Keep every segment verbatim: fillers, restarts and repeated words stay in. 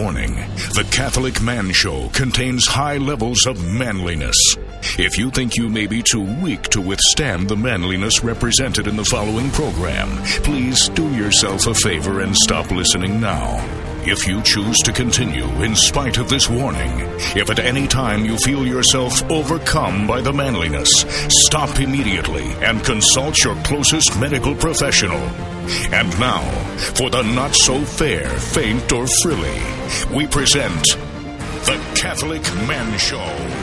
Warning: The Catholic Man Show contains high levels of manliness. If you think you may be too weak to withstand the manliness represented in the following program, please do yourself a favor and stop listening now. If you choose to continue in spite of this warning, if at any time you feel yourself overcome by the manliness, stop immediately and consult your closest medical professional. And now, for the not-so-fair, faint, or frilly, we present The Catholic Man Show.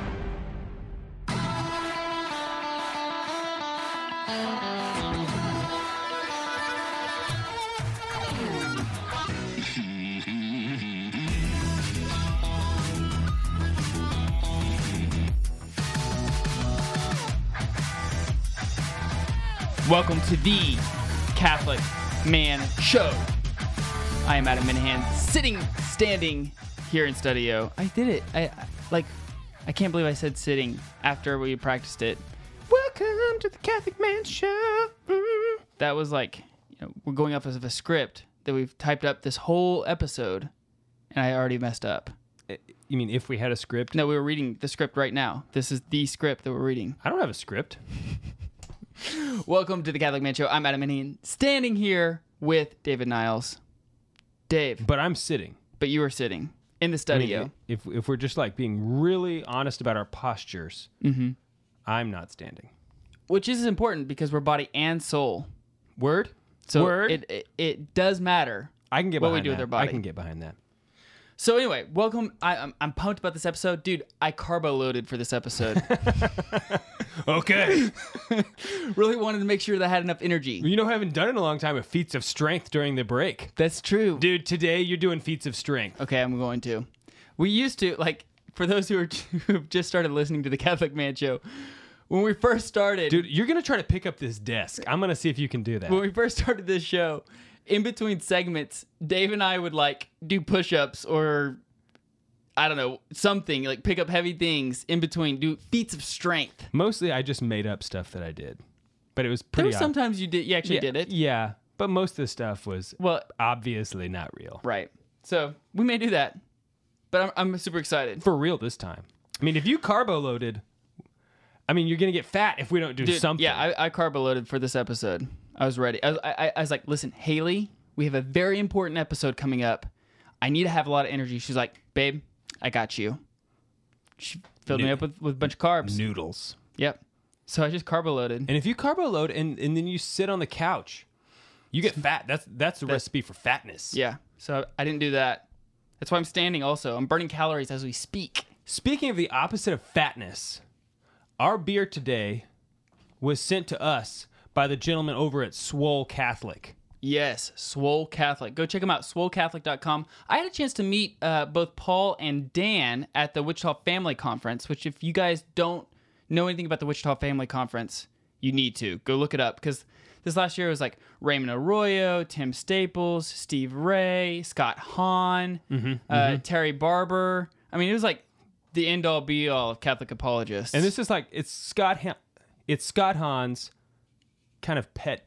Welcome to the Catholic Man Show. I am Adam Minahan, sitting, standing here in studio. I did it. I, I like. I can't believe I said sitting after we practiced it. Welcome to the Catholic Man Show. Mm. That was like, you know, we're going off of a script that we've typed up this whole episode, and I already messed up. You mean if we had a script? No, we were reading the script right now. This is the script that we're reading. I don't have a script. Welcome to the Catholic Man Show. I'm Adam Minahan, standing here with David Niles. Dave. But I'm sitting. But you are sitting in the studio. I mean, if if we're just like being really honest about our postures, mm-hmm. I'm not standing. Which is important because we're body and soul. Word? So Word? It, it it does matter. I can get what behind we do that. with our body. I can get behind that. So anyway, welcome. I, I'm I'm pumped about this episode, dude. I carbo loaded for this episode. Okay. Really wanted to make sure that I had enough energy. You know, I haven't done it in a long time with feats of strength during the break. That's true, dude. Today you're doing feats of strength. Okay, I'm going to. We used to, like, for those who are who've just started listening to the Catholic Man Show. When we first started, dude, you're gonna try to pick up this desk. I'm gonna see if you can do that. When we first started this show, in between segments, Dave and I would like do push-ups or I don't know, something like pick up heavy things in between, do feats of strength. Mostly I just made up stuff that I did, but it was pretty. There were sometimes you did, you actually yeah, did it. Yeah, but most of the stuff was well, obviously not real. Right. So we may do that, but I'm, I'm super excited. For real this time. I mean, if you carbo loaded, I mean, you're gonna get fat if we don't do Dude, something. Yeah, I, I carbo loaded for this episode. I was ready. I was, I, I was like, listen, Haley, we have a very important episode coming up. I need to have a lot of energy. She's like, babe, I got you. She filled no- me up with, with a bunch of carbs. Noodles. Yep. So I just carbo loaded. And if you carbo load and, and then you sit on the couch, you get fat. That's that's the that, recipe for fatness. Yeah. So I didn't do that. That's why I'm standing also. I'm burning calories as we speak. Speaking of the opposite of fatness, our beer today was sent to us by the gentleman over at Swole Catholic. Yes, Swole Catholic. Go check them out, swole catholic dot com. I had a chance to meet uh, both Paul and Dan at the Wichita Family Conference, which if you guys don't know anything about the Wichita Family Conference, you need to. Go look it up, because this last year it was like Raymond Arroyo, Tim Staples, Steve Ray, Scott Hahn, mm-hmm, uh, mm-hmm. Terry Barber. I mean, it was like the end-all, be-all of Catholic apologists. And this is like, it's Scott, ha- it's Scott Hahn's kind of pet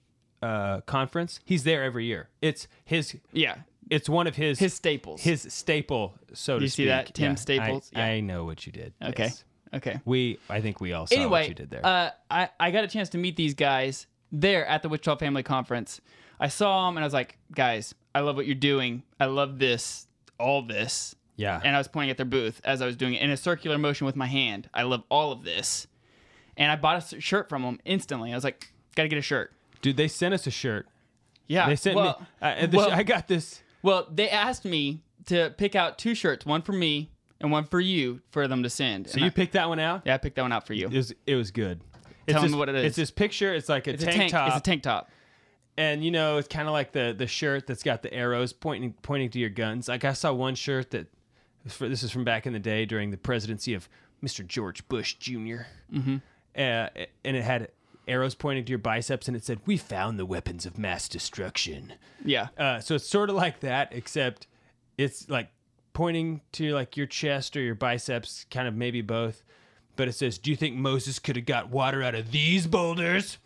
uh conference. He's there every year. It's his yeah it's one of his his staples his staple, so to you speak. See that Tim yeah, Staples I, yeah. I know what you did. Okay. Yes. Okay. We I think we all saw anyway, what you did there. uh I, I got a chance to meet these guys there at the Wichita Family Conference. I saw them and I was like, guys, I love what you're doing. I love this, all this. Yeah. And I was pointing at their booth as I was doing it in a circular motion with my hand. I love all of this. And I bought a shirt from them instantly. I was like, gotta get a shirt. Dude, they sent us a shirt. Yeah, they sent well, me. Uh, the well, sh- I got this. Well, they asked me to pick out two shirts, one for me and one for you, for them to send. So and you I, picked that one out? Yeah, I picked that one out for you. It was, it was good. Tell it's them this, what it is. It's this picture. It's like a, it's tank, a tank top. It's a tank top. And, you know, it's kind of like the, the shirt that's got the arrows pointing pointing to your guns. Like, I saw one shirt that, for, this is from back in the day during the presidency of Mister George Bush Junior Mm-hmm. Uh, and it had arrows pointing to your biceps, and it said, "We found the weapons of mass destruction." Yeah. Uh, so it's sort of like that, except it's like pointing to like your chest or your biceps, kind of maybe both. But it says, "Do you think Moses could have got water out of these boulders?"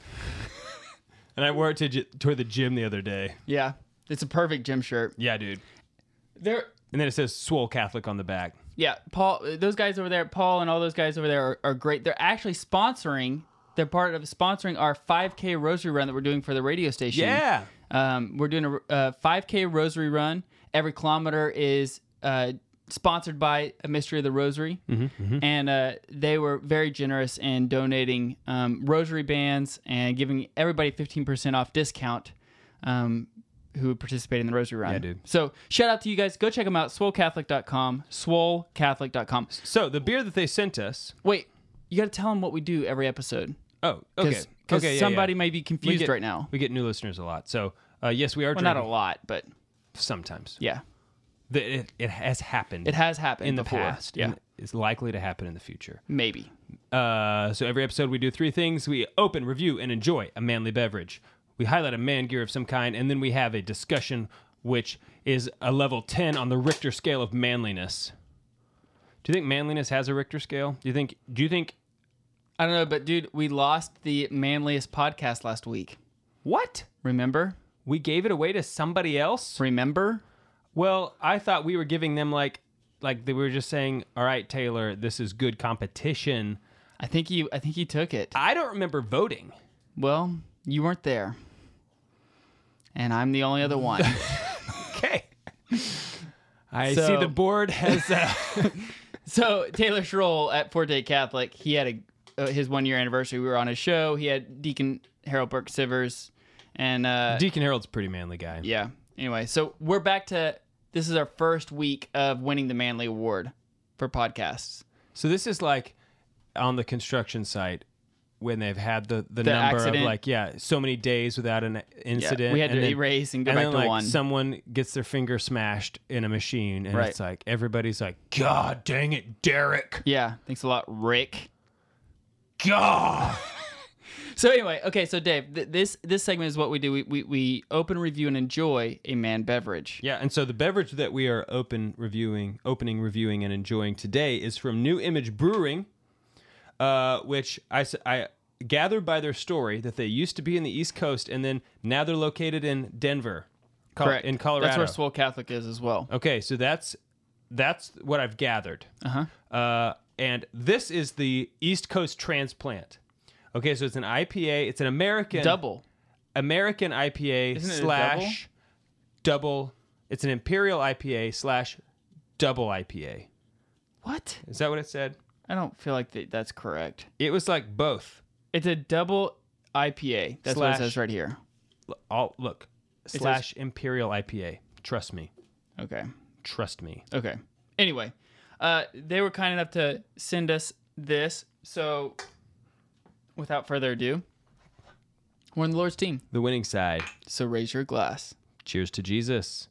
And I wore it to j- toward the gym the other day. Yeah. It's a perfect gym shirt. Yeah, dude. They're And then it says Swole Catholic on the back. yeah, Paul. Those guys over there, Paul, and all those guys over there are, are great. They're actually sponsoring. They're part of sponsoring our five K rosary run that we're doing for the radio station. Yeah. Um, we're doing a uh, five K rosary run. Every kilometer is uh, sponsored by a Mystery of the Rosary. Mm-hmm, mm-hmm. And uh, they were very generous in donating um, rosary bands and giving everybody fifteen percent off discount um, who participated in the rosary run. Yeah, dude. So shout out to you guys. Go check them out, swole catholic dot com, swole catholic dot com. So the beer that they sent us. Wait, you got to tell them what we do every episode. Oh, okay. Because okay, yeah, somebody yeah. may be confused get, right now. We get new listeners a lot. So, uh, yes, we are Well, drinking. not a lot, but Sometimes. yeah. The, it, it has happened. It has happened in the before. past. Yeah. And it's likely to happen in the future. Maybe. Uh, so every episode we do three things. We open, review, and enjoy a manly beverage. We highlight a man gear of some kind, and then we have a discussion, which is a level ten on the Richter scale of manliness. Do you think manliness has a Richter scale? Do you think? Do you think? I don't know, but dude, we lost the manliest podcast last week. What? Remember? We gave it away to somebody else? Remember? Well, I thought we were giving them like, like they were just saying, "All right, Taylor, this is good competition." I think you. I think you took it. I don't remember voting. Well, you weren't there, and I'm the only other one. Okay. I So- see the board has. Uh, So Taylor Schroll at Forte Catholic, he had a uh, his one year anniversary. We were on his show. He had Deacon Harold Burke Sivers, and uh, Deacon Harold's a pretty manly guy. yeah. Anyway, so we're back to this is our first week of winning the Manly Award for podcasts. So this is like on the construction site when they've had the, the, The number accident. of like, yeah, so many days without an incident. we had and to then, erase and go and back then to like one. someone gets their finger smashed in a machine and Right. it's like, everybody's like, God dang it, Derek. Yeah, thanks a lot, Rick. God. So anyway, okay, so Dave, th- this this segment is what we do. We, we we open, review, and enjoy a man beverage. Yeah, and so the beverage that we are open reviewing, opening, reviewing, and enjoying today is from New Image Brewing, uh, which I, s- I gathered by their story that they used to be in the East Coast and then now they're located in Denver, Col- Correct. in Colorado. That's where Swole Catholic is as well. Okay, so that's that's what I've gathered. Uh-huh. Uh, and this is the East Coast transplant. Okay, so it's an I P A. It's an American Double. American I P A Isn't it a slash double? It's an Imperial I P A slash double I P A. What? Is that what it said? I don't feel like that, that's correct. It was like both. It's a double I P A. That's what Slash- it says right here. L- All look says- slash Imperial I P A. Trust me. Okay. Trust me. Okay. Anyway, uh, they were kind enough to send us this. So, without further ado, we're on the Lord's team. The winning side. So raise your glass. Cheers to Jesus.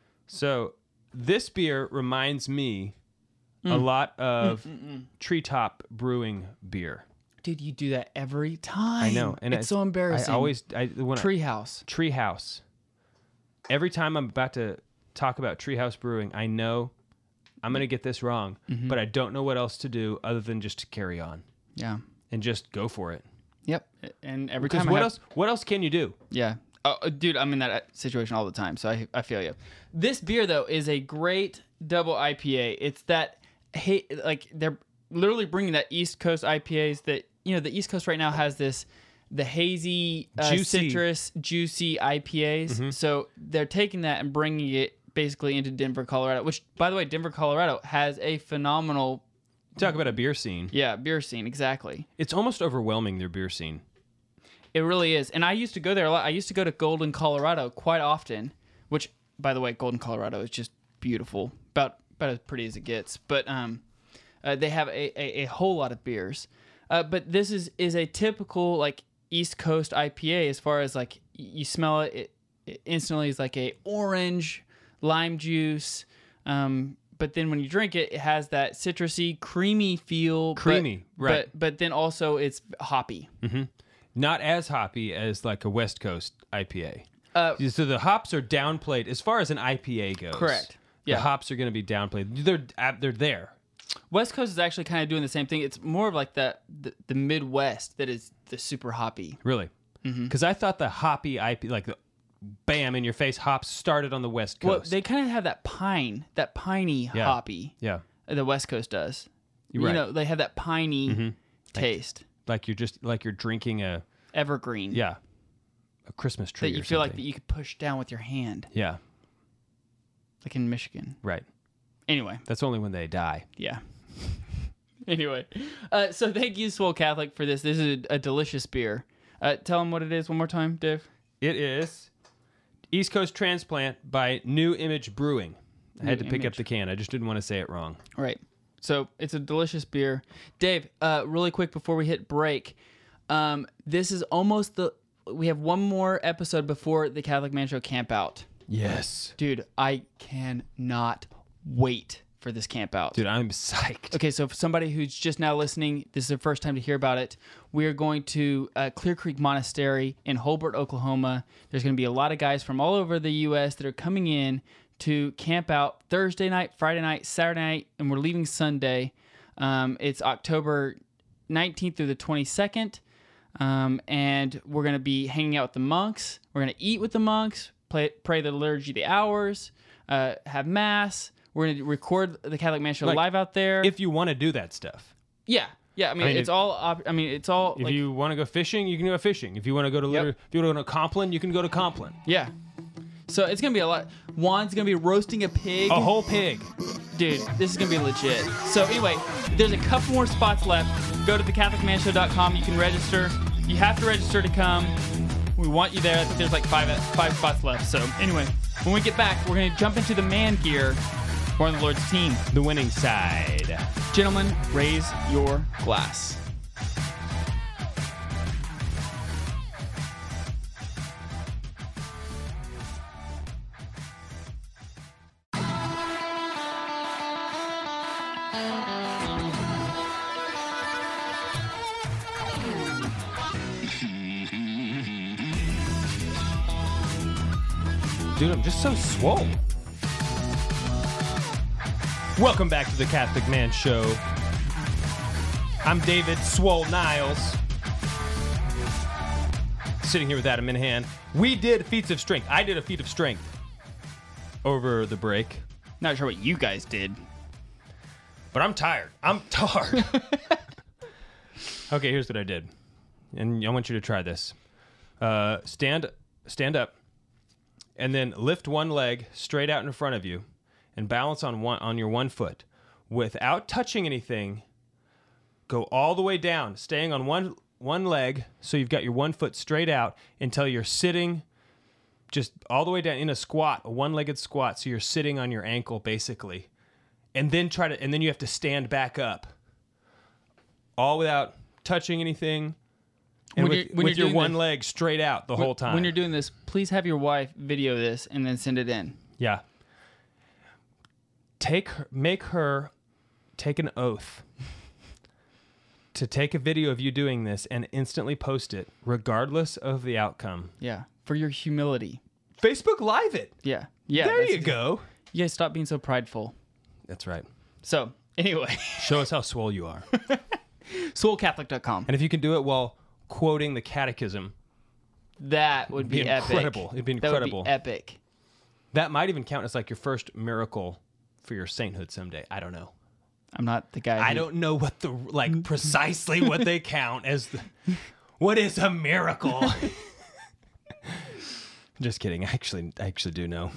So this beer reminds me a Mm. lot of Treetop Brewing beer. Dude, you do that every time. I know, and it's so embarrassing. I always I when I, Treehouse. Treehouse. Every time I'm about to talk about Treehouse Brewing, I know I'm gonna get this wrong, Mm-hmm. but I don't know what else to do other than just to carry on Yeah. and just go for it. Yep. And every Because time I what have- else? What else can you do? Yeah. Oh, uh, dude, I'm in that uh, situation all the time, so I I feel you. This beer though is a great double I P A. It's that hey, like they're literally bringing that East Coast I P As that you know the East Coast right now has this the hazy, uh, Juicy. citrus, juicy I P As. So they're taking that and bringing it basically into Denver, Colorado. Which, by the way, Denver, Colorado has a phenomenal Talk about a beer scene. yeah beer scene. Exactly. It's almost overwhelming, their beer scene. It really is. And I used to go there a lot. I used to go to Golden, Colorado quite often, which, by the way, Golden, Colorado is just beautiful. About about as pretty as it gets. But um, uh, they have a, a, a whole lot of beers. Uh, but this is, is a typical, like, East Coast I P A as far as, like, y- you smell it, it, it instantly is like a orange, lime juice. Um, but then when you drink it, it has that citrusy, creamy feel. but- Creamy, right. But, but then also it's hoppy. Not as hoppy as like a West Coast I P A. Uh, So the hops are downplayed as far as an I P A goes. Correct. Yeah. The hops are going to be downplayed. They're uh, they're there. West Coast is actually kind of doing the same thing. It's more of like the the, the Midwest that is the super hoppy. Really. Mm-hmm. Because I thought the hoppy I P, like the bam, in your face hops started on the West Coast. Well, they kind of have that pine, that piney Yeah. hoppy. yeah. The West Coast does. You're you right. know, they have that piney Mm-hmm. taste. Like you're just like you're drinking a Evergreen. yeah, a Christmas tree. That you or feel like something. that you could push down with your hand, Yeah, like in Michigan. right. Anyway, That's only when they die. yeah. Anyway, uh, so thank you, Swole Catholic, for this. This is a, a delicious beer. Uh, tell them what it is one more time, Dave. It is East Coast Transplant by New Image Brewing. I had New to pick up Image. the can. I just didn't want to say it wrong. Right. So it's a delicious beer. Dave, uh, really quick before we hit break, um, this is almost the. We have one more episode before the Catholic Man Show camp out. Yes. Dude, I cannot wait for this camp out. Dude, I'm psyched. Okay, so for somebody who's just now listening, this is their first time to hear about it. We are going to uh, Clear Creek Monastery in Holbert, Oklahoma. There's going to be a lot of guys from all over the U S that are coming in to camp out Thursday night, Friday night, Saturday night, and we're leaving Sunday. Um, it's October nineteenth through the twenty-second, um, and we're going to be hanging out with the monks. We're going to eat with the monks, play, pray the Liturgy of the Hours, uh, have Mass. We're going to record the Catholic Man Show Like, live out there. If you want to do that stuff. Yeah, yeah. I mean, I mean, it's if- all. Op- I mean, it's all. If like, you want to go fishing, you can go fishing. If you want to go to Yep. Litter, if you want to go to Compline, you can go to Compline. yeah. So it's gonna be a lot. Juan's gonna be roasting a pig. A whole pig. Dude, this is gonna be legit. So anyway, there's a couple more spots left. Go to the catholic man show dot com. You can register. You have to register to come. We want you there. I think there's like five five spots left. So anyway, when we get back, we're gonna jump into the man gear. We're on the Lord's team. The winning side. Gentlemen, raise your glass. Dude, I'm just so swole. Welcome back to the Catholic Man Show. I'm David Swole Niles. Sitting here with Adam Minahan. We did feats of strength. I did a feat of strength over the break. Not sure what you guys did. But I'm tired. I'm tired. Okay, here's what I did. And I want you to try this. Uh, stand stand up and then lift one leg straight out in front of you and balance on one on your one foot. Without touching anything, go all the way down, staying on one one leg so you've got your one foot straight out until you're sitting just all the way down in a squat, a one-legged squat, so you're sitting on your ankle basically. And then try to and then you have to stand back up. All without touching anything. And When with, you're- when with you're your doing one this- leg straight out the whole time. When you're doing this, please have your wife video this and then send it in. Yeah. Take her, make her take an oath to take a video of you doing this and instantly post it, regardless of the outcome. Yeah, for your humility. Facebook Live it. Yeah, yeah. there that's you exa- go. You guys stop being so prideful. That's right. So anyway, Show us how swole you are. swole catholic dot com. And if you can do it while quoting the catechism, That would be, be epic. incredible. It'd be incredible. That would be epic. that might even count as like your first miracle for your sainthood someday. I don't know. I'm not the guy. I who- don't know what the like precisely what they count as the, what is a miracle. Just kidding. I actually I actually do know.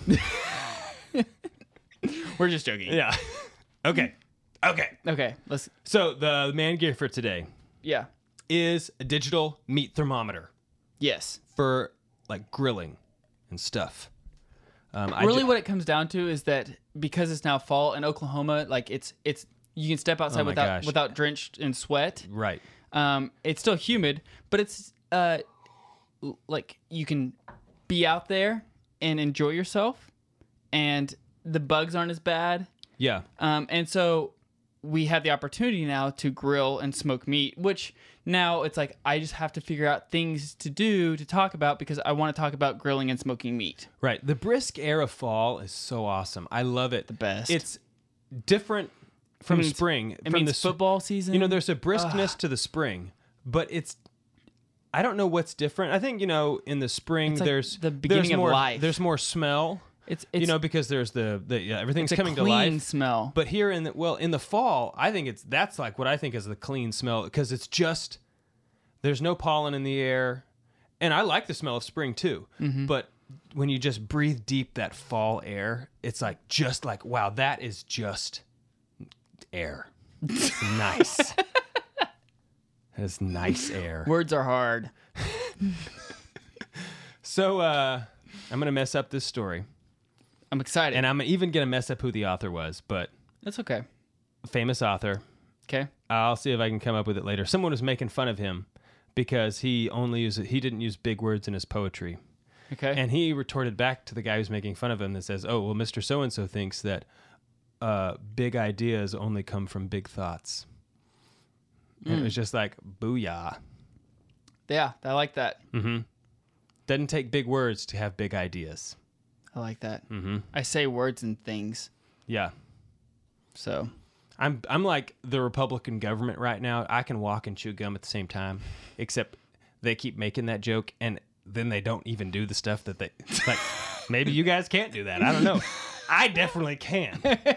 We're just joking. Yeah. Okay. Okay. Okay. Let's. So the man gear for today Yeah. is a digital meat thermometer Yes. for like grilling and stuff. Um, I Really, ju- what it comes down to is that because it's now fall in Oklahoma, like it's it's you can step outside Oh my without gosh. without drenched in sweat. right. Um, it's still humid, but it's uh, l- like you can be out there and enjoy yourself, and the bugs aren't as bad. Yeah. Um, and so we have the opportunity now to grill and smoke meat, which now it's like I just have to figure out things to do to talk about because I want to talk about grilling and smoking meat. Right. The brisk air of fall is so awesome. I love it. The best. It's different from means- spring. It from means the s- football season. You know, there's a briskness to the spring, but it's I don't know what's different. I think, you know, in the spring, It's like there's the beginning there's of more, life. There's more smell. It's, it's you know, because there's the, the yeah, everything's it's a coming clean to life. smell. But here in the well, in the fall, I think it's that's like what I think is the clean smell because it's just there's no pollen in the air, and I like the smell of spring too. Mm-hmm. But when you just breathe deep that fall air, it's like just like wow, that is just air. It's nice. It's nice air. Words are hard. So uh, I'm gonna mess up this story. I'm excited. And I'm even going to mess up who the author was, but That's okay. famous author. Okay. I'll see if I can come up with it later. Someone was making fun of him because he only used he didn't use big words in his poetry. Okay. And he retorted back to the guy who's making fun of him that says, "Oh, well, Mister So-and-so thinks that uh, big ideas only come from big thoughts." And it was just like, booyah. yeah, I like that. Mm-hmm. Doesn't take big words to have big ideas. I like that. Mm-hmm. I say words and things. Yeah. So I'm I'm like the Republican government right now. I can walk and chew gum at the same time, except they keep making that joke, and then they don't even do the stuff that they like. Maybe you guys can't do that. I don't know. I definitely can.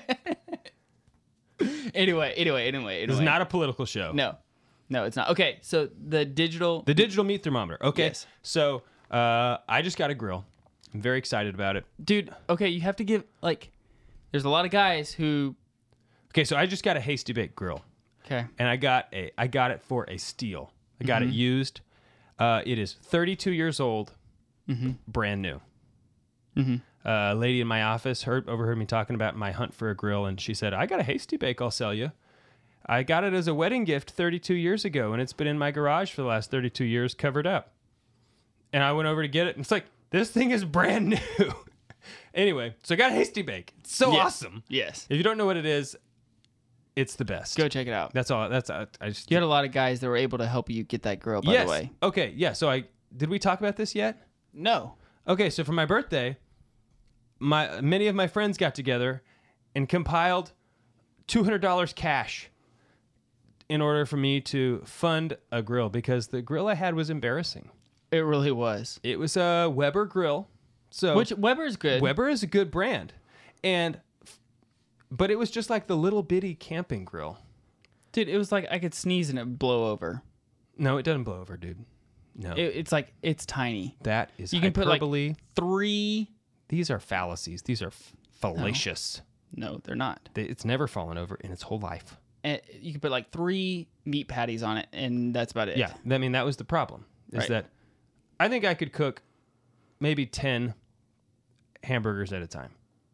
anyway, anyway, anyway, anyway. This is not a political show. No, no, it's not. Okay, so the digital. The digital meat thermometer. Okay. Yes. So uh, I just got a grill. I'm very excited about it. Dude, okay, you have to give, like, there's a lot of guys who. Okay, so I just got a Hasty Bake grill. Okay. And I got a I got it for a steal. I got Mm-hmm. it used. Uh, it is thirty-two years old, Mm-hmm. brand new. Mm-hmm. Uh, a lady in my office heard overheard me talking about my hunt for a grill, and she said, "I got a Hasty Bake. I'll sell you. I got it as a wedding gift thirty-two years ago, and it's been in my garage for the last thirty-two years, covered up." And I went over to get it, and it's like, this thing is brand new. Anyway, so I got a Hasty Bake. It's so Yes. awesome. Yes. If you don't know what it is, it's the best. Go check it out. That's all. That's I, I just. You had a lot of guys that were able to help you get that grill, by yes. the way. Okay. Yeah. So I did we talk about this yet? No. Okay. So for my birthday, my many of my friends got together and compiled two hundred dollars cash in order for me to fund a grill because the grill I had was embarrassing. It really was. It was a Weber grill. So Which Weber's good. Weber is a good brand, and but it was just like the little bitty camping grill. Dude, it was like I could sneeze and it blow over. No, it doesn't blow over, dude. No, It, it's like, it's tiny. that is You can put like hyperbole. three. These are fallacies. These are f- fallacious. No, they're not. They, it's never fallen over in its whole life. And you can put like three meat patties on it, and that's about it. Yeah, I mean that was the problem. Is Right. that I think I could cook maybe ten hamburgers at a time.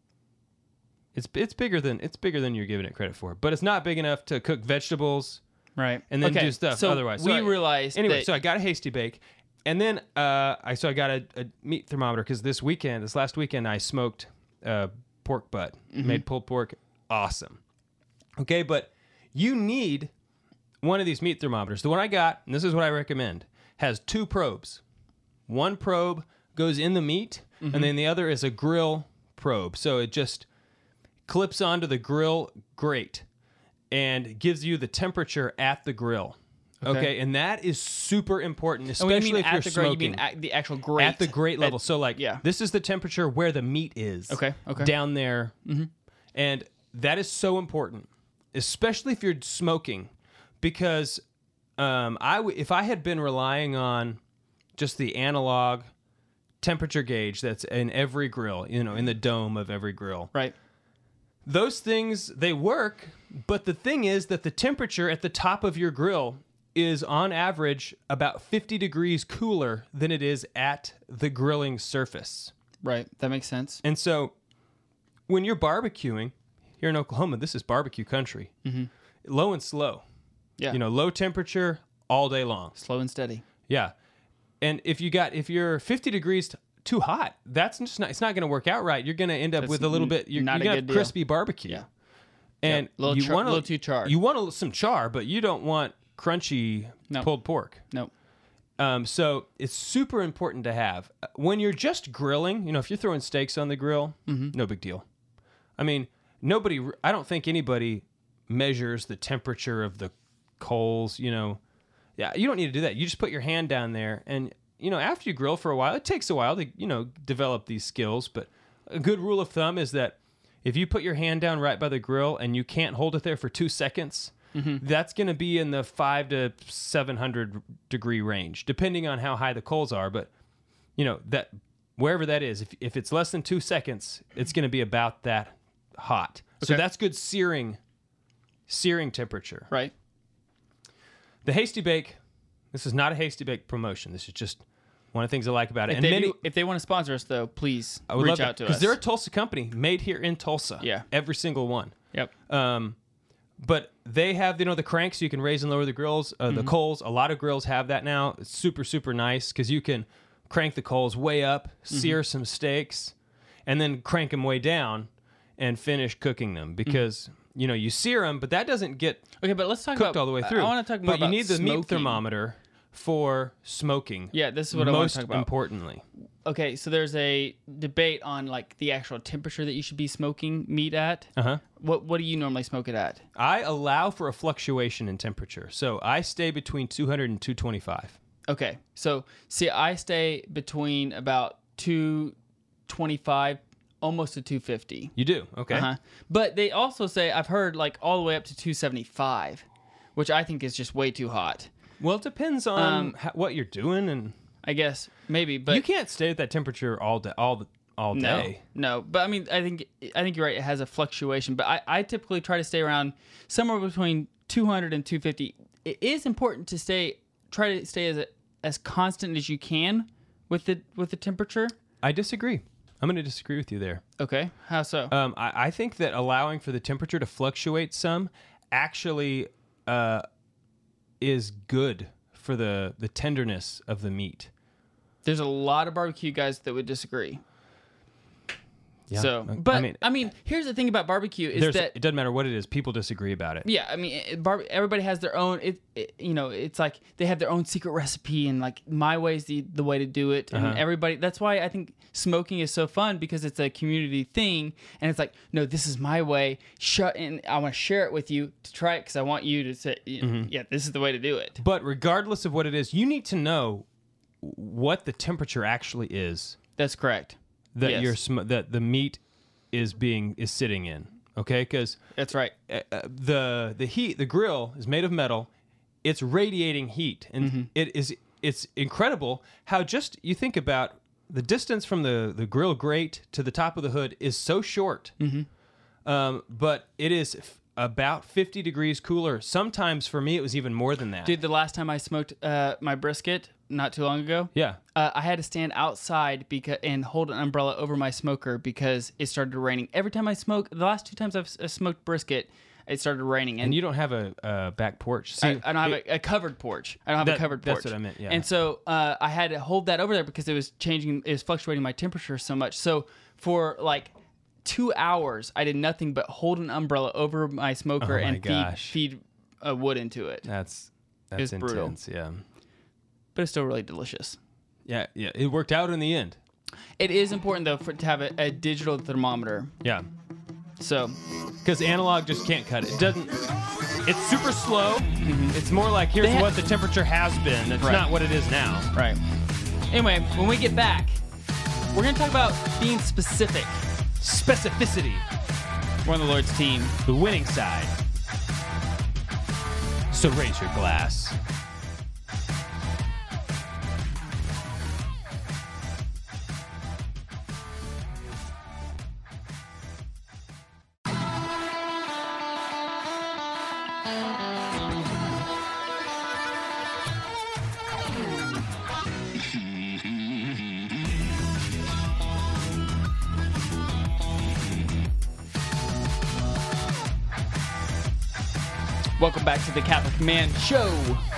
It's it's bigger than it's bigger than you're giving it credit for, but it's not big enough to cook vegetables Right. and then okay. do stuff so otherwise. We So I- realized Anyway, that, so I got a Hasty Bake, and then uh, I so I got a, a meat thermometer because this weekend, this last weekend, I smoked uh, pork butt, Mm-hmm. made pulled pork, awesome. Okay, but you need one of these meat thermometers. The one I got, and this is what I recommend, has two probes. One probe goes in the meat, Mm-hmm. and then the other is a grill probe. So it just clips onto the grill grate and gives you the temperature at the grill. Okay, Okay. and that is super important, And when you especially mean if at you're the grill, smoking. you mean at the actual grate. At the grate level. At- so, like, yeah. this is the temperature where the meat is. Okay, okay. Down there. Mm-hmm. And that is so important, especially if you're smoking, because um, I w- if I had been relying on just the analog temperature gauge that's in every grill, you know, in the dome of every grill, Right. those things, they work, but the thing is that the temperature at the top of your grill is on average about fifty degrees cooler than it is at the grilling surface. Right. That makes sense. And so when you're barbecuing here in Oklahoma, this is barbecue country. Mm-hmm. Low and slow. Yeah. You know, low temperature all day long. Slow and steady. Yeah. And if you got if you're fifty degrees t- too hot, that's just not it's not going to work out right. You're going to end up That's with a little bit you're, not you're a going to good have deal. crispy barbecue. Yeah. And Yep. Little you char- want little too charred. You want a, some char, but you don't want crunchy No. pulled pork. Nope. Um, so it's super important to have Uh, when you're just grilling. You know, if you're throwing steaks on the grill, Mm-hmm. no big deal. I mean, nobody. I don't think anybody measures the temperature of the coals. You know, Yeah, you don't need to do that. You just put your hand down there, and you know, after you grill for a while, it takes a while to you know develop these skills. But a good rule of thumb is that if you put your hand down right by the grill and you can't hold it there for two seconds, mm-hmm. that's going to be in the five to seven hundred degree range, depending on how high the coals are. But you know that wherever that is, if if it's less than two seconds, it's going to be about that hot. So Okay. that's good searing, searing temperature. Right. The Hasty Bake. This is not a Hasty Bake promotion. This is just one of the things I like about it. If and they many, do, if they want to sponsor us, though, please I would reach love out to us. because they're a Tulsa company made here in Tulsa. Yeah. every single one. Yep. Um, but they have, you know, the cranks so you can raise and lower the grills, uh, Mm-hmm. the coals. A lot of grills have that now. It's super, super nice because you can crank the coals way up, Mm-hmm. sear some steaks, and then crank them way down and finish cooking them because, Mm-hmm. you know, you sear them, but that doesn't get Okay, but let's talk cooked about all the way through. I want to talk more But about you need the meat smoking. thermometer for smoking. Yeah, this is what I want most to talk about. importantly. Okay, so there's a debate on like the actual temperature that you should be smoking meat at. Uh-huh. What What do you normally smoke it at? I allow for a fluctuation in temperature. So I stay between two hundred and two twenty-five. Okay, so see, I stay between about two twenty-five, almost to two fifty. You do? Okay. Uh-huh. But they also say I've heard like all the way up to two seventy-five, which I think is just way too hot. Well, it depends on Um, ho- what you're doing, and I guess maybe, but you can't stay at that temperature all day, all the, all no, day. no. But I mean, I think I think you're right. It has a fluctuation, but I, I typically try to stay around somewhere between two hundred and two fifty. It is important to stay try to stay as as constant as you can with the with the temperature. I disagree. I'm going to disagree with you there. Okay, how so? Um, I, I think that allowing for the temperature to fluctuate some actually uh, is good for the the tenderness of the meat. There's a lot of barbecue guys that would disagree. Yeah. So, I- but I I mean, mean, here's the thing about barbecue is there's, that it doesn't matter what it is. People disagree about it. yeah, I mean, it, bar- everybody has their own. It, it, you know, it's like they have their own secret recipe, and like my way's the the way to do it. And Uh-huh. everybody, that's why I think smoking is so fun because it's a community thing, and it's like, no, this is my way. Shut, and I want to share it with you to try it because I want you to say, you know, yeah, this is the way to do it. But regardless of what it is, you need to know what the temperature actually is That's correct. that Yes. your sm- that the meat is being is sitting in. Okay, because That's right. uh, uh, the the heat, the grill is made of metal. It's radiating heat, and Mm-hmm. it is it's incredible how just you think about the distance from the the grill grate to the top of the hood is so short. Mm-hmm. Um, but it is f- about fifty degrees cooler. Sometimes for me, it was even more than that. Dude, the last time I smoked uh, my brisket, not too long ago, Yeah. uh, I had to stand outside because and hold an umbrella over my smoker because it started raining. Every time I smoke, the last two times I've s- uh, smoked brisket, it started raining. And, And you don't have a, a back porch. See, I, I don't have it- a, a covered porch. I don't have That- a covered porch. that's what I meant, yeah. And so uh, I had to hold that over there because it was changing, it was fluctuating my temperature so much. So for like two hours, I did nothing but hold an umbrella over my smoker Oh my and feed, gosh. feed uh, wood into it. that's that's It's brutal. intense. Yeah. But it's still really delicious. Yeah. Yeah. It worked out in the end. It is important though for to have a, a digital thermometer. Yeah. So Because analog just can't cut it. It doesn't. It's super slow. It's more like here's They ha- what the temperature has been. It's Right. not what it is now. right. Anyway, when we get back, we're gonna talk about being specific. Specificity, We're on the Lord's team. the winning side. So raise your glass. Welcome back to the Catholic Man Show.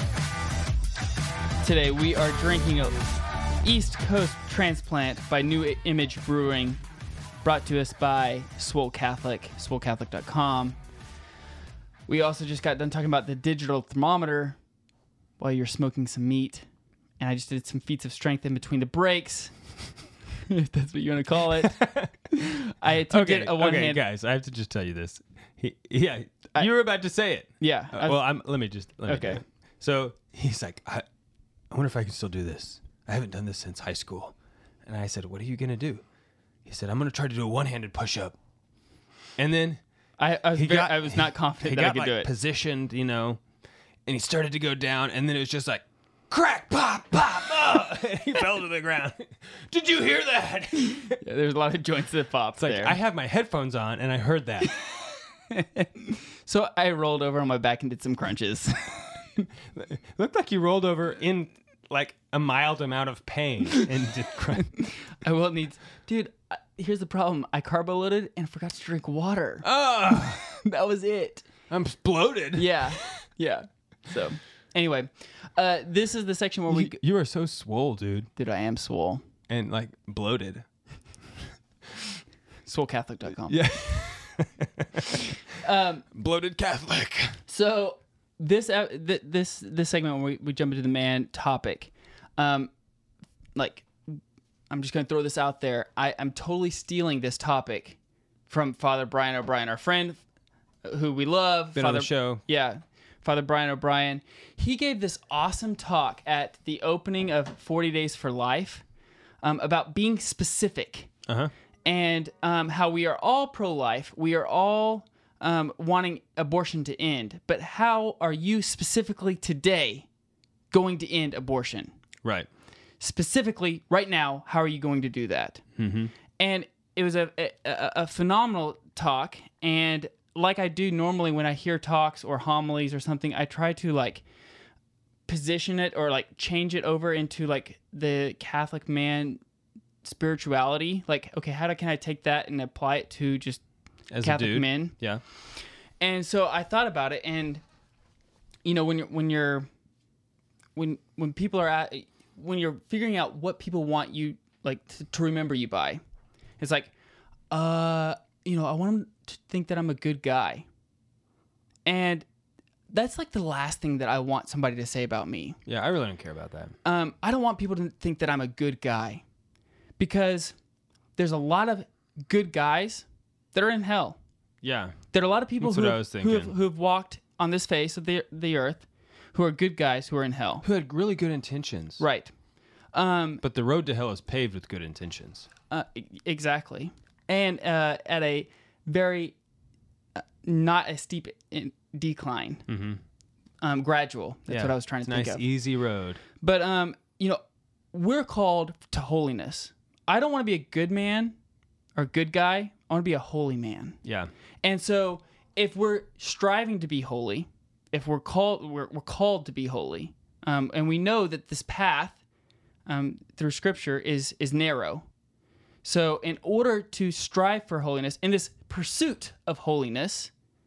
Today we are drinking a East Coast Transplant by New Image Brewing, brought to us by Swole Catholic, swole catholic dot com. We also just got done talking about the digital thermometer while you're smoking some meat, and I just did some feats of strength in between the breaks, if that's what you want to call it. I attempted Okay, a one okay, hand. guys. I have to just tell you this. He, yeah, I- you were about to say it. Yeah. Uh, I- well, I'm. Let me just. Let me Okay. do it. So he's like, I, I wonder if I can still do this. I haven't done this since high school. And I said, what are you going to do? He said, I'm going to try to do a one-handed push-up. And then I, I, was, he very, got, I was not confident he that got I could like do it. positioned, you know, and he started to go down, and then it was just like, crack, pop, pop, oh! And he fell to the ground. Did you hear that? Yeah, there's a lot of joints that pop It's like, there. I have my headphones on, and I heard that. So I rolled over on my back and did some crunches. It looked like you rolled over in like a mild amount of pain and did crunch. I will need, dude. I, here's the problem: I carbo loaded and forgot to drink water. Oh, That was it. I'm bloated. Yeah, yeah. So, anyway, uh, this is the section where we. You, you are so swole, dude, Dude, I am swole. and like bloated. swole catholic dot com. Yeah. Um, Bloated Catholic. So this uh, th- this this segment where we, we jump into the man topic, um, like I'm just gonna throw this out there. I I'm totally stealing this topic from Father Brian O'Brien, our friend who we love. Been Father, on the show. Yeah, Father Brian O'Brien. He gave this awesome talk at the opening of forty Days for Life um, about being specific. Uh huh. And um, how we are all pro-life, we are all um, wanting abortion to end, but how are you specifically today going to end abortion? Right. Specifically, right now, how are you going to do that? Mm-hmm. And it was a, a, a phenomenal talk, and like I do normally when I hear talks or homilies or something, I try to like position it or like change it over into like the Catholic man spirituality. Like, okay, how do, can I take that and apply it to just As Catholic a dude. men? Yeah. And so I thought about it, and you know, when you're when you're when when people are at when you're figuring out what people want you like to, to remember you by, it's like, uh, you know, I want them to think that I'm a good guy, and that's like the last thing that I want somebody to say about me. Yeah, I really don't care about that. Um, I don't want people to think that I'm a good guy, because there's a lot of good guys that are in hell. Yeah. There are a lot of people That's who what I have, was who have thinking. who have walked on this face of the the earth, who are good guys who are in hell. Who had really good intentions. Right. Um, But the road to hell is paved with good intentions. uh, e- exactly. And uh, at a very uh, not a steep in decline. Mm-hmm. Um, gradual. That's Yeah. what I was trying It's to a think nice, of. easy road. But um, you know, we're called to holiness. I don't want to be a good man or a good guy. I want to be a holy man. Yeah. And so, if we're striving to be holy, if we're called, we're, we're called to be holy, um, and we know that this path um, through Scripture is is narrow. So, in order to strive for holiness, in this pursuit of holiness,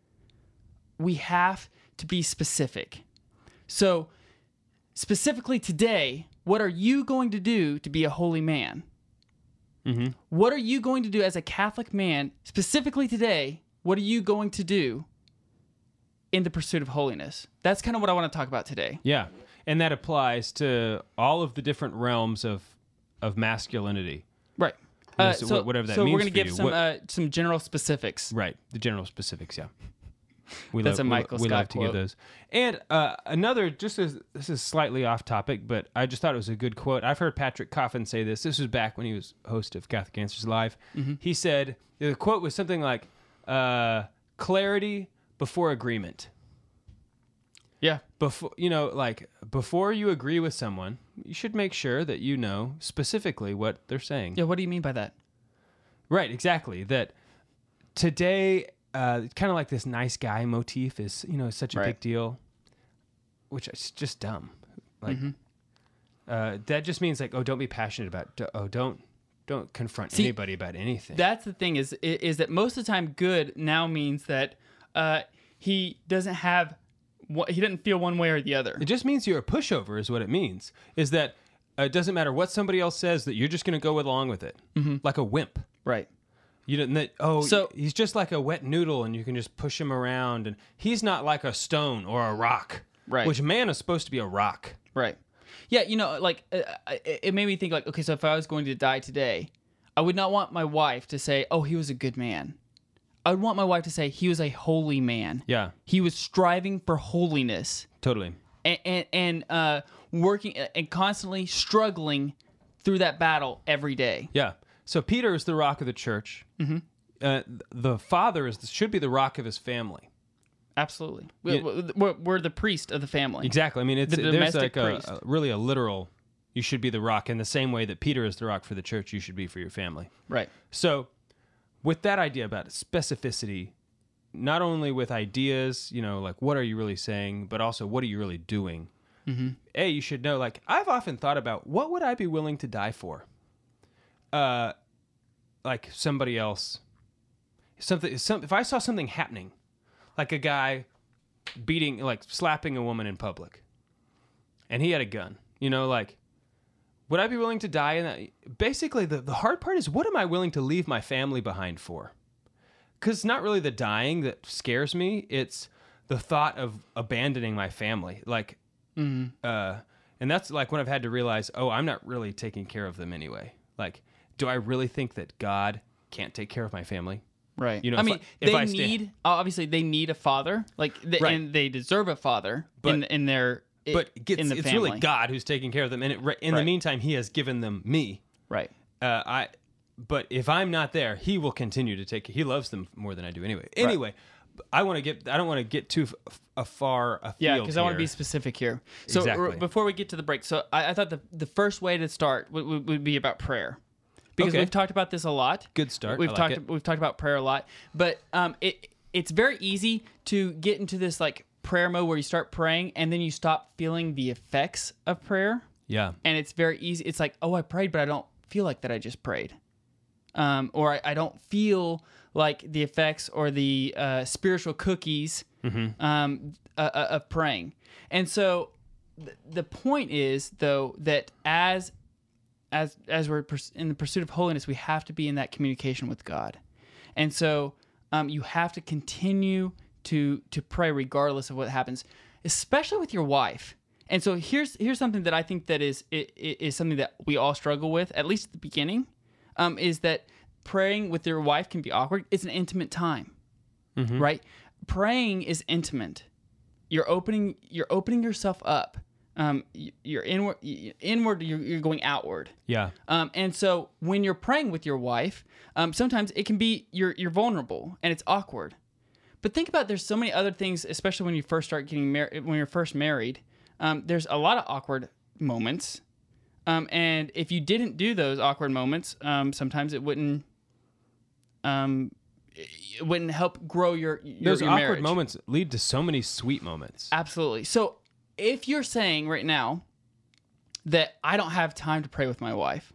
we have to be specific. So, specifically today, what are you going to do to be a holy man? Mm-hmm. What are you going to do as a Catholic man, specifically today? What are you going to do in the pursuit of holiness? That's kind of what I want to talk about today. Yeah. And that applies to all of the different realms of of masculinity. Right. Yeah, Uh, so so, wh- whatever that so means we're going for to give you. some What- uh, some general specifics. Right. The general specifics, yeah. We That's love, a Michael we, we Scott love to give quote. those. And uh, another, just as this is slightly off topic, but I just thought it was a good quote. I've heard Patrick Coffin say this. This was back when he was host of Catholic Answers Live. Mm-hmm. He said, the quote was something like, uh, clarity before agreement. Yeah. Before, you know, like before you agree with someone, you should make sure that you know specifically what they're saying. Yeah. What do you mean by that? Right, exactly. That today, uh, kind of like this nice guy motif is, you know, such a Right. big deal, which is just dumb. Like, Mm-hmm. uh, that just means like, oh, don't be passionate about. d- Oh, don't don't confront See, anybody about anything. That's the thing is i- is that most of the time good now means that uh, he doesn't have wha- he doesn't feel one way or the other. It just means you're a pushover, is what it means. Is that uh, it doesn't matter what somebody else says, that you're just going to go along with it, mm-hmm. like a wimp. Right. You didn't. That, oh, So- he's just like a wet noodle, and you can just push him around, and he's not like a stone or a rock. Right. Which man is supposed to be a rock. Right. Yeah, you know, like uh, it it made me think like, okay, so if I was going to die today, I would not want my wife to say, "Oh, he was a good man." I would want my wife to say he was a holy man. Yeah, He was striving for holiness. totally. and and, and uh, working and constantly struggling through that battle every day. Yeah. So Peter is the rock of the church. Mm-hmm. Uh, the father is should be the rock of his family. Absolutely. We, we're, we're the priest of the family. Exactly. I mean, it's The there's domestic like a, priest. a really a literal. You should be the rock in the same way that Peter is the rock for the church. You should be for your family. Right. So, with that idea about specificity, not only with ideas, you know, like what are you really saying, but also what are you really doing? Mm-hmm. A, you should know, like, I've often thought about what would I be willing to die for? Uh, like somebody else, something. Some, if I saw something happening, like a guy beating, like slapping a woman in public, and he had a gun, you know, like. Would I be willing to die in that? Basically, the, the hard part is, what am I willing to leave my family behind for? Because it's not really the dying that scares me. It's the thought of abandoning my family. Like, mm-hmm. uh, and that's like when I've had to realize, oh, I'm not really taking care of them anyway. Like, do I really think that God can't take care of my family? Right. You know, I if mean, I- if they I sta- need, obviously, they need a father, like, they, Right. and they deserve a father But- in, in their But it's, in the it's family. really God who's taking care of them. And it, in Right. the meantime, he has given them me. Right. Uh, I, but if I'm not there, he will continue to take. He loves them more than I do anyway. Anyway, I want to get. I don't want to get too f- a far afield. Yeah, because I want to be here. specific here. So Exactly. r- before we get to the break, so I, I thought the the first way to start would, would, would be about prayer, because Okay. we've talked about this a lot. Good start. We've I like talked it. we've talked about prayer a lot, but um, it it's very easy to get into this like prayer mode where you start praying and then you stop feeling the effects of prayer, Yeah. and it's very easy. It's like, oh, I prayed, but I don't feel like that I just prayed, um, or I, I don't feel like the effects or the uh, spiritual cookies um, uh, uh, of praying. And so th- the point is, though, that as as as we're pers- in the pursuit of holiness, we have to be in that communication with God. And so um, you have to continue to to pray regardless of what happens, especially with your wife. And so here's here's something that I think that is is, is something that we all struggle with, at least at the beginning, um, is that praying with your wife can be awkward. It's an intimate time, right? Praying is intimate. You're opening you're opening yourself up. Um, y- you're inward. y- Inward. You're, you're going outward. Yeah. Um, and so when you're praying with your wife, um, sometimes it can be you're you're vulnerable and it's awkward. But think about there's so many other things, especially when you first start getting married. When you're first married, um, there's a lot of awkward moments. Um, and if you didn't do those awkward moments, um, sometimes it wouldn't. Um, it wouldn't help grow your, your Those your awkward marriage. moments lead to so many sweet moments. Absolutely. So if you're saying right now that I don't have time to pray with my wife,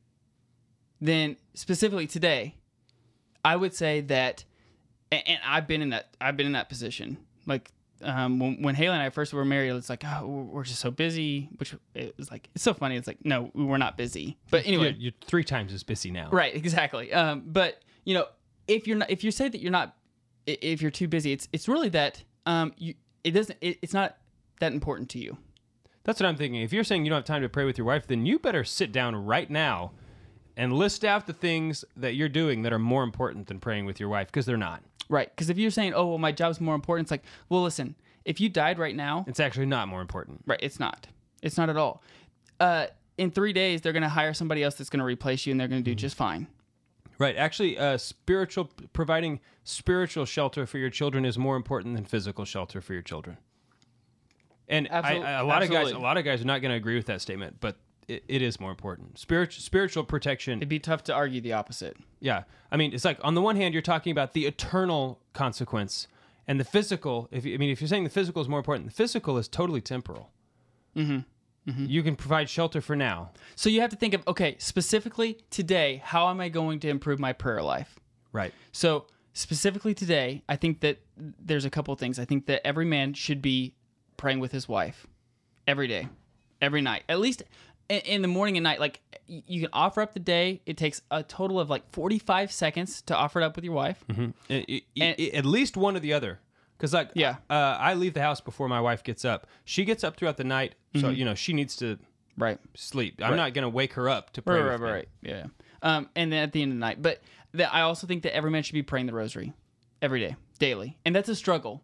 then specifically today, I would say that, and, and I've been in that, I've been in that position. Like um, when, when Haley and I first were married, it's like, oh, we're we're just so busy. Which it was like, it's so funny. It's like, no, we're not busy. But anyway, You're, you're three times as busy now. right, exactly. Um, but you know, if you're not, if you say that you're not, i- if you're too busy, it's it's really that um, you it doesn't, it, it's not that important to you. That's what I'm thinking. If you're saying you don't have time to pray with your wife, then you better sit down right now and list out the things that you're doing that are more important than praying with your wife, because they're not. Right. Because if you're saying, oh, well, my job's more important, it's like, well, listen, if you died right now, It's actually not more important. right, it's not. It's not at all. Uh, in three days, they're going to hire somebody else that's going to replace you, and they're going to do just fine. Right. Actually, uh, spiritual providing spiritual shelter for your children is more important than physical shelter for your children. And I, Absolute- I, a lot of guys, absolutely. a lot of guys are not going to agree with that statement, but it, it is more important. Spiritual spiritual protection. It'd be tough to argue the opposite. Yeah. I mean, it's like on the one hand, you're talking about the eternal consequence, and the physical. If you, I mean, if you're saying the physical is more important, the physical is totally temporal. Mm-hmm. Mm-hmm. You can provide shelter for now. So you have to think of, okay, specifically today, how am I going to improve my prayer life? Right. So specifically today, I think that there's a couple of things. I think that every man should be praying with his wife every day, every night, at least in, in the morning and night. Like y- you can offer up the day. It takes a total of like forty-five seconds to offer it up with your wife. I- I- And- I- at least one or the other. Because like, Yeah. uh, I leave the house before my wife gets up. She gets up throughout the night, so you know she needs to Right. sleep. I'm not gonna wake her up to pray. Right, with right, me. right. Yeah. Um, and then at the end of the night. But that I also think that every man should be praying the rosary every day, daily. And that's a struggle.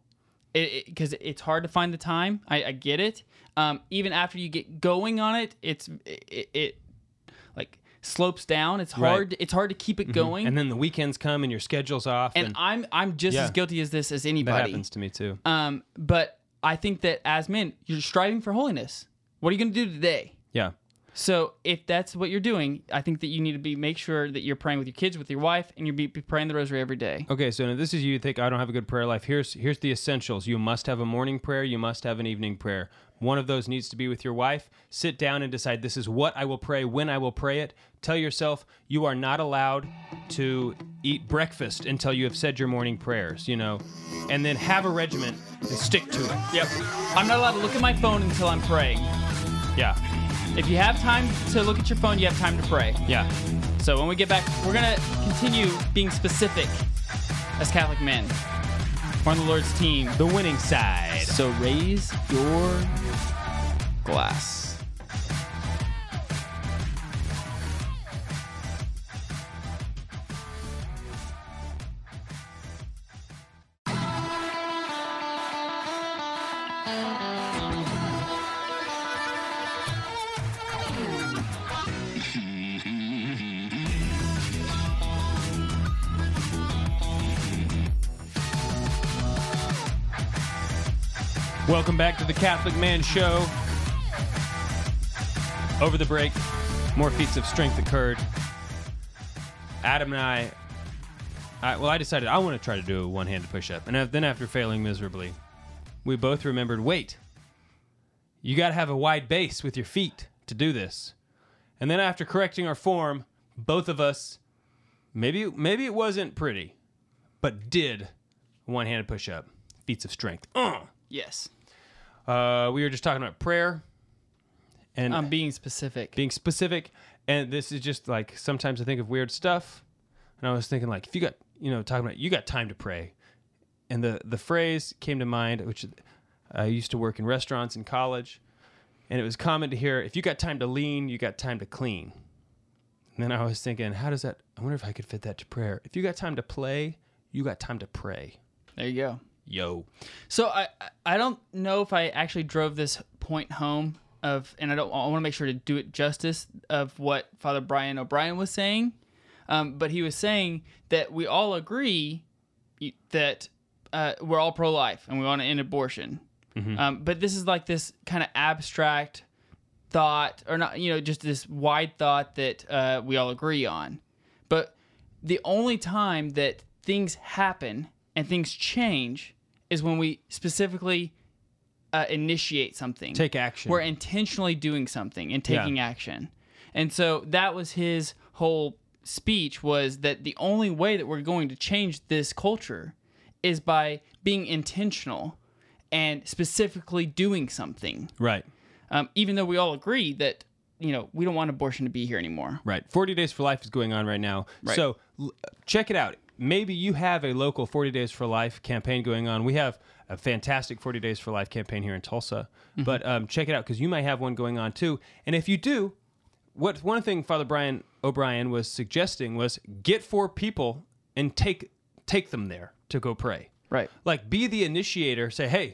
because it, it, it's hard to find the time. I, I get it. Um, even after you get going on it, it's it, it like slopes down. It's hard. Right. It's hard to keep it Mm-hmm. going. And then the weekends come and your schedule's off. And, And, I'm I'm just Yeah. as guilty as this as that anybody. happens to me too. Um, but I think that as men, you're striving for holiness. What are you going to do today? Yeah. So if that's what you're doing, I think that you need to be make sure that you're praying with your kids, with your wife, and you're be, be praying the rosary every day. Okay, so now this is you think I don't have a good prayer life. Here's here's the essentials. You must have a morning prayer. You must have an evening prayer. One of those needs to be with your wife. Sit down and decide this is what I will pray, when I will pray it. Tell yourself you are not allowed to eat breakfast until you have said your morning prayers, you know, and then have a regimen and stick to it. Yep. I'm not allowed to look at my phone until I'm praying. Yeah, If you have time to look at your phone, you have time to pray. yeah. So when we get back, we're going to continue being specific as Catholic men. We're on the Lord's team. The winning side. So raise your glass. Welcome back to the Catholic Man Show. Over the break, more feats of strength occurred. Adam and I, I well, I decided I want to try to do a one-handed push-up. And then after failing miserably, we both remembered, wait, you got to have a wide base with your feet to do this. And then after correcting our form, both of us, maybe maybe it wasn't pretty, but did a one-handed push-up. Feats of strength. Uh. Yes. Uh, we were just talking about prayer and I'm being specific. being specific. And this is just like, sometimes I think of weird stuff. And I was thinking like, if you got, you know, talking about, you got time to pray. And the, the phrase came to mind, which I used to work in restaurants in college. And it was common to hear, if you got time to lean, you got time to clean. And then I was thinking, how does that, I wonder if I could fit that to prayer. If you got time to play, you got time to pray. There you go. Yo. So I I don't know if I actually drove this point home of, and I don't I want to make sure to do it justice of what Father Brian O'Brien was saying, um, but he was saying that we all agree that uh, we're all pro-life and we want to end abortion, Mm-hmm. um, but this is like this kind of abstract thought, or not, you know, just this wide thought that uh, we all agree on. But the only time that things happen and things change is when we specifically uh, initiate something. Take action. We're intentionally doing something and taking Yeah. action. And so that was his whole speech, was that the only way that we're going to change this culture is by being intentional and specifically doing something. Right. Um, even though we all agree that, you know, we don't want abortion to be here anymore. Right. forty Days for Life is going on right now. Right. So l- check it out. Maybe you have a local forty Days for Life campaign going on. We have a fantastic forty Days for Life campaign here in Tulsa. Mm-hmm. But um, check it out, because you might have one going on too. And if you do, what one thing Father Brian O'Brien was suggesting was get four people and take take them there to go pray. Right. Like, be the initiator. Say, hey,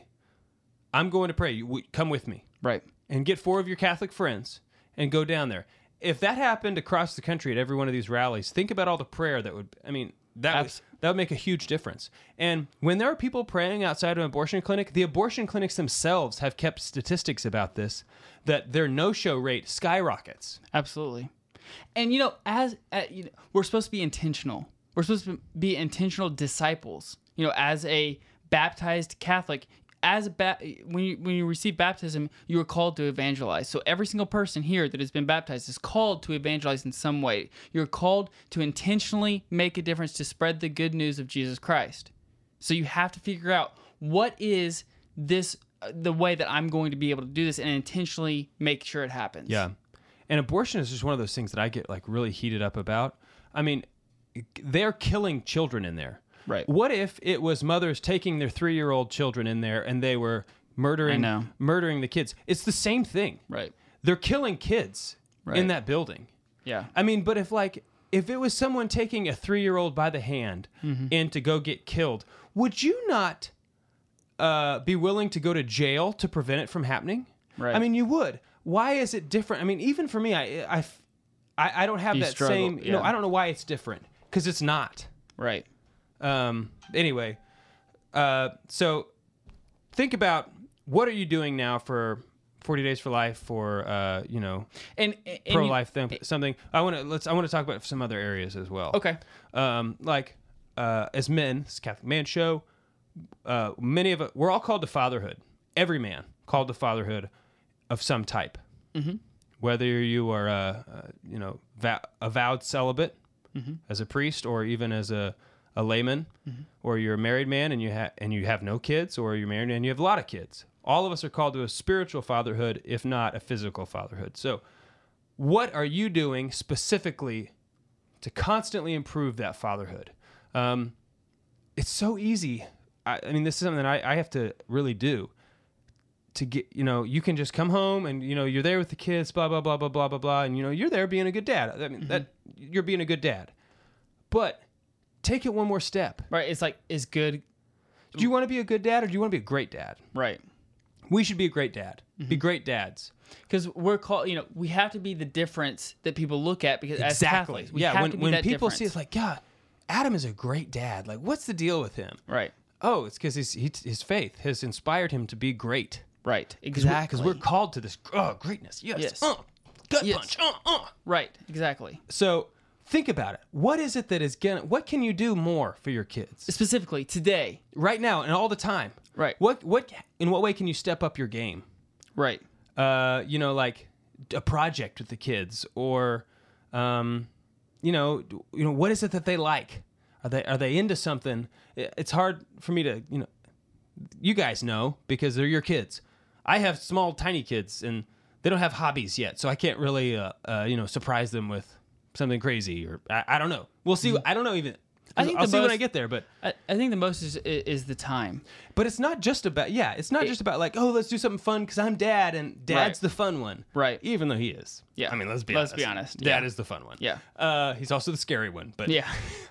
I'm going to pray. You, w- come with me. Right. And get four of your Catholic friends and go down there. If that happened across the country at every one of these rallies, think about all the prayer that would, I mean, that would, Abs- that would make a huge difference. And when there are people praying outside of an abortion clinic, the abortion clinics themselves have kept statistics about this, that their no-show rate skyrockets. Absolutely. And, you know, as uh, you know, we're supposed to be intentional. We're supposed to be intentional disciples. You know, as a baptized Catholic, as a ba- when you when you receive baptism, you are called to evangelize. So every single person here that has been baptized is called to evangelize in some way. You're called to intentionally make a difference, to spread the good news of Jesus Christ. So you have to figure out, what is this uh, the way that I'm going to be able to do this and intentionally make sure it happens. Yeah. And abortion is just one of those things that I get like really heated up about. I mean, they're killing children in there. Right. What if it was mothers taking their three-year-old children in there and they were murdering I know. murdering the kids? It's the same thing. Right. They're killing kids Right. in that building. Yeah. I mean, but if like if it was someone taking a three-year-old by the hand Mm-hmm. in to go get killed, would you not uh, be willing to go to jail to prevent it from happening? Right. I mean, you would. Why is it different? I mean, even for me, I I, I, I don't have You that struggle, same. You know, yeah. I don't know why it's different because it's not. Right. Um. Anyway, uh. So, think about what are you doing now for forty Days for Life, for uh, you know, And, and pro you- life thing, something. I want to let's. I want to talk about some other areas as well. Okay. Um. Like, uh, as men, this is Catholic Man Show. Uh, many of us, we're all called to fatherhood. Every man called to fatherhood of some type. Mm-hmm. Whether you are, uh, uh, you know, vow, a vowed celibate mm-hmm. as a priest, or even as a, a layman, mm-hmm. or you're a married man and you have and you have no kids, or you're married and you have a lot of kids. All of us are called to a spiritual fatherhood, if not a physical fatherhood. So, what are you doing specifically to constantly improve that fatherhood? Um, it's so easy. I, I mean, this is something that I, I have to really do. To get, you know, you can just come home and, you know, you're there with the kids, blah, blah, blah, blah, blah, blah, blah. And, you know, you're there being a good dad. I mean, mm-hmm. that you're being a good dad. But take it one more step. Right. It's like, is good. Do you want to be a good dad or do you want to be a great dad? Right. We should be a great dad. Mm-hmm. Be great dads. Because we're called, you know, we have to be the difference that people look at because as Exactly. Catholics, we yeah, have when, to be when that people difference. see it's like, God, Adam is a great dad. Like, what's the deal with him? Right. Oh, it's because his, he, his faith has inspired him to be great. Right. Because Exactly. we're, we're called to this oh, greatness. Yes. Yes. Uh, gut Yes. punch. Uh, uh. Right. Exactly. So think about it. What is it that is gonna? What can you do more for your kids Specifically today. right now and all the time? Right. What what in what way can you step up your game? Right. Uh, you know, like a project with the kids, or, um, you know, you know, what is it that they like? Are they are they into something? It's hard for me to, you know, you guys know because they're your kids. I have small, tiny kids, and they don't have hobbies yet, so I can't really, uh, uh, you know, surprise them with something crazy, or I, I don't know. We'll see. I don't know even. I think I'll the see when most- I get there, but I, I think the most is is the time. but it's not just about yeah, it's not It- just about like, oh, let's do something fun because I'm dad and dad's Right. the fun one, Right. Even though he is. Yeah. I mean, let's be Let's honest. be honest. Dad Yeah. is the fun one. Yeah. Uh, he's also the scary one, but Yeah.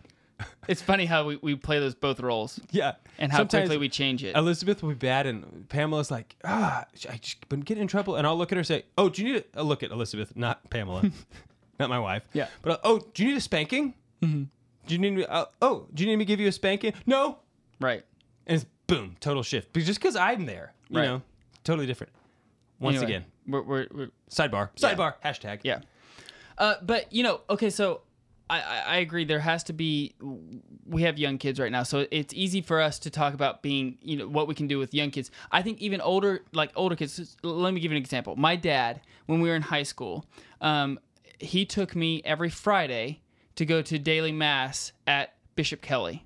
It's funny how we, we play those both roles yeah. and how Sometimes quickly we change it. Elizabeth will be bad, and Pamela's like, ah, I just been getting in trouble, and I'll look at her and say, oh, do you need a, a look at Elizabeth, not Pamela, not my wife. Yeah. But uh, oh, do you need a spanking? Mm-hmm. Do you need me? Uh, oh, do you need me to give you a spanking? No. Right. And it's boom, total shift. But just because I'm there, you Right. know, totally different. Once Anyway, again, We're, we're, we're sidebar, Yeah. sidebar, hashtag. yeah. Uh, but you know, okay, so I, I, I agree. There has to be. We have young kids right now, so it's easy for us to talk about being, you know, what we can do with young kids. I think even older, like older kids. Let me give you an example. My dad, when we were in high school, um, he took me every Friday to go to daily mass at Bishop Kelly.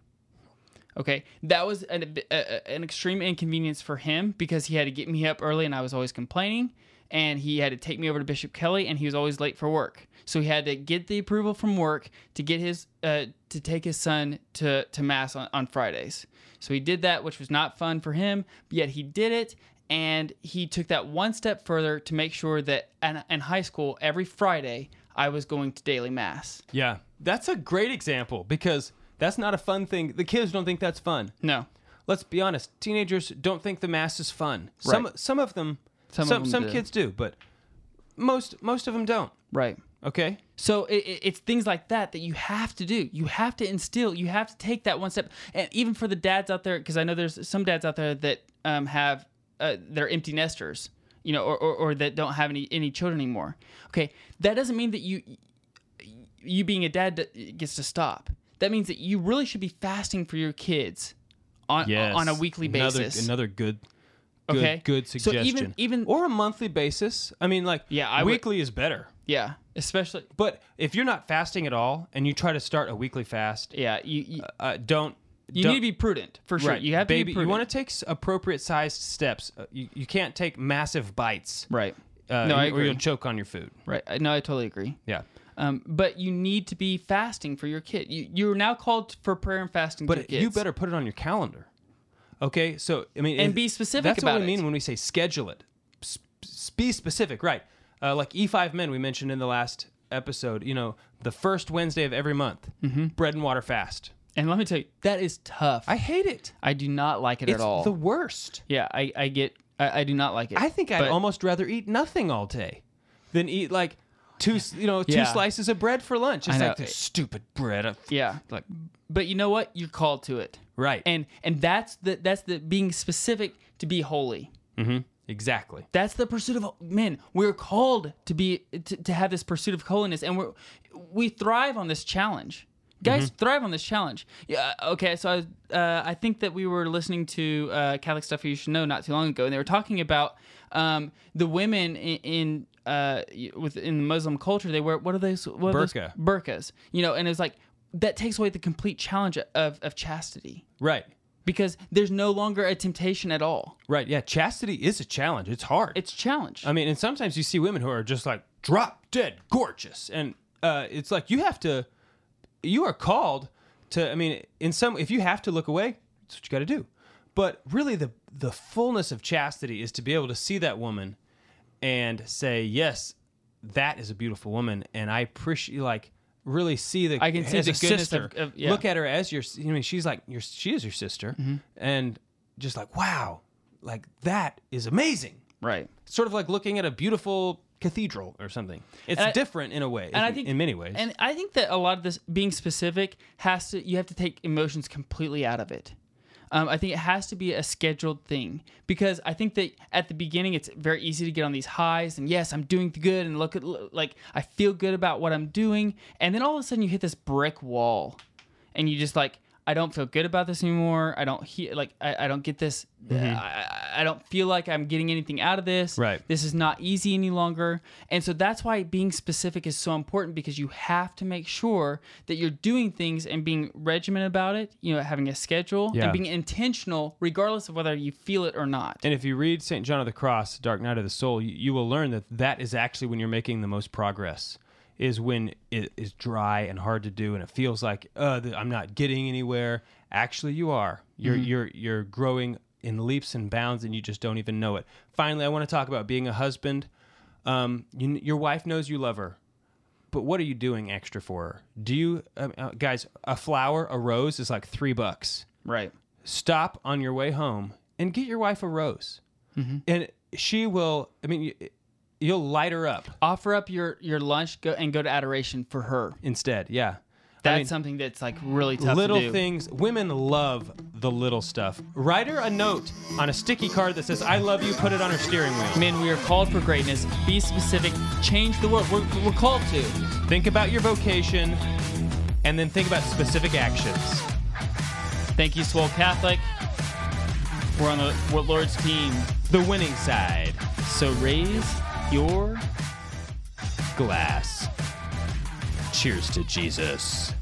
Okay, that was an, a, an extreme inconvenience for him because he had to get me up early and I was always complaining, and he had to take me over to Bishop Kelly and he was always late for work. So he had to get the approval from work to get his uh, to take his son to, to mass on, on Fridays. So he did that, which was not fun for him, but yet he did it, and he took that one step further to make sure that in, in high school every Friday I was going to daily mass. Yeah, that's a great example because that's not a fun thing. The kids don't think that's fun. No. Let's be honest. Teenagers don't think the mass is fun. Some Right. some of them, Some some of them some do. kids do, but most most of them don't. Right. Okay. So it, it, it's things like that that you have to do. You have to instill. You have to take that one step. And even for the dads out there, because I know there's some dads out there that um, have uh, they're empty nesters, you know, or, or, or that don't have any any children anymore. Okay, that doesn't mean that you you being a dad that gets to stop. That means that you really should be fasting for your kids on on a weekly another, basis. Another good, good, Okay. good So suggestion. even- even- or a monthly basis. I mean, like, Yeah, I would- weekly is better. Yeah, especially But if you're not fasting at all and you try to start a weekly fast, yeah. You you, uh, don't. you don't, need to be prudent for sure. right, You have to baby. be prudent. You want to take s- appropriate sized steps. Uh, you, you can't take massive bites. right. Uh, No, I or agree. you'll choke on your food. Right. I- No, I totally agree. Yeah. Um, but you need to be fasting for your kid. You, you're now called for prayer and fasting to your But kids. you better put it on your calendar. Okay, so I mean, And if- be specific That's about what we it. mean when we say schedule it. S- s- be specific, right? Uh, like E five Men we mentioned in the last episode. You know, the first Wednesday of every month, bread and water fast. Mm-hmm. And let me tell you, that is tough. I hate it. I do not like it It's at all. the worst. Yeah, I, I get, I, I do not like it. I think I'd But- almost rather eat nothing all day than eat like two, you know, two Yeah. slices of bread for lunch. It's I know. like stupid bread. I- Yeah. Like, But you know what? You're called to it. right. And and that's the that's the being specific to be holy. Mm-hmm. Exactly. That's the pursuit of men. We're called to be to, to have this pursuit of holiness, and we're we thrive on this challenge. Guys Mm-hmm. thrive on this challenge. Yeah. Okay. So I was, uh, I think that we were listening to uh, Catholic Stuff You Should Know not too long ago, and they were talking about um, the women in, in uh, within the Muslim culture. They wear what are those? What are those? Burqa. Burqas. You know, and it's like that takes away the complete challenge of of chastity Right. because there's no longer a temptation at all. Right. Yeah. Chastity is a challenge. It's hard. It's challenge. I mean, and sometimes you see women who are just like drop dead gorgeous, and uh, it's like you have to, you are called to. I mean, in some, if you have to look away, that's what you got to do. But really, the the fullness of chastity is to be able to see that woman and say, yes, that is a beautiful woman, and I appreciate like. Really see the I can see as the a goodness sister. of- of- yeah. Look at her as your. I mean, she's like your. She is your sister, Mm-hmm. and just like wow, like that is amazing. right. Sort of like looking at a beautiful cathedral or something. It's And I- different in a way, And in, I think in many ways. And I think that a lot of this being specific has to you have to take emotions completely out of it. Um, I think it has to be a scheduled thing because I think that at the beginning it's very easy to get on these highs and yes, I'm doing good and look at like I feel good about what I'm doing, and then all of a sudden you hit this brick wall, and you just like I don't feel good about this anymore. I don't he- like I, I don't get this. Mm-hmm. I, I don't feel like I'm getting anything out of this. Right. This is not easy any longer, and so that's why being specific is so important because you have to make sure that you're doing things and being regimented about it. You know, having a schedule Yeah. and being intentional, regardless of whether you feel it or not. And if you read Saint John of the Cross, Dark Night of the Soul, you, you will learn that that is actually when you're making the most progress, is when it is dry and hard to do, and it feels like, uh, th- I'm not getting anywhere. Actually, you are. You're Mm-hmm. you're you're growing in leaps and bounds, and you just don't even know it. Finally, I want to talk about being a husband. Um, you, your wife knows you love her, but what are you doing extra for her? Do you, uh, uh, guys? A flower, a rose is like three bucks. Right. Stop on your way home and get your wife a rose, Mm-hmm. and she will. I mean, you, you'll light her up Offer up your your lunch go and go to adoration for her. instead. Yeah, That's I mean, something that's like really tough little to do. things. Women love the little stuff. Write her a note on a sticky card that says "I love you." Put it on her steering wheel. Men, we are called for greatness. Be specific. Change the world. We're, we're called to. Think about your vocation, and then think about specific actions. Thank you, Swole Catholic. We're on the Lord's team. The winning side. So raise your Glass. Cheers to Jesus.